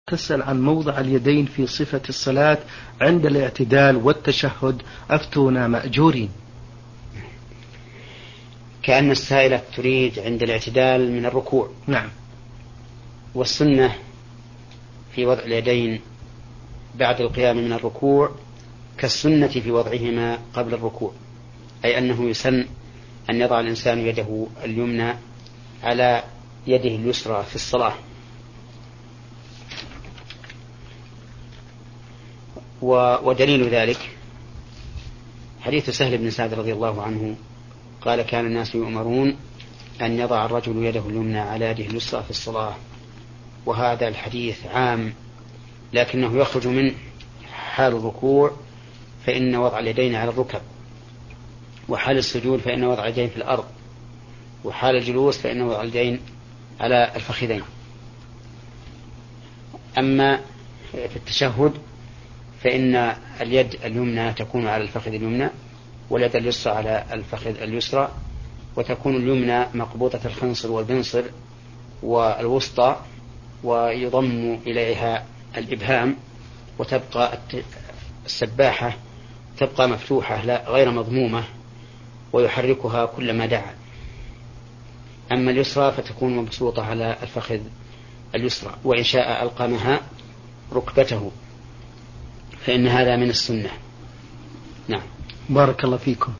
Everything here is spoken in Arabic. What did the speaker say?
تسأل عن موضع اليدين في صفة الصلاة عند الاعتدال والتشهد، أفتونا مأجورين. كأن السائلة تريد عند الاعتدال من الركوع. نعم. والسنة في وضع اليدين بعد القيام من الركوع كالسنة في وضعهما قبل الركوع، أي أنه يسن أن يضع الإنسان يده اليمنى على يده اليسرى في الصلاة. ودليل ذلك حديث سهل بن سعد رضي الله عنه قال: كان الناس يؤمرون أن يضع الرجل يده اليمنى على يده اليسرى في الصلاة. وهذا الحديث عام، لكنه يخرج من حال الركوع فإن وضع اليدين على الركب، وحال السجود فإن وضع اليدين في الأرض، وحال الجلوس فإن وضع اليدين على الفخذين. أما في التشهد فإن اليد اليمنى تكون على الفخذ اليمنى، واليد اليسرى على الفخذ اليسرى، وتكون اليمنى مقبوضة الخنصر والبنصر والوسطى، ويضم إليها الإبهام، وتبقى السباحة تبقى مفتوحة لا غير مضمومة، ويحركها كلما دعا. أما اليسرى فتكون مبسوطة على الفخذ اليسرى، وإن شاء ألقمها ركبته، فإن هذا من السنة. نعم. بارك الله فيكم.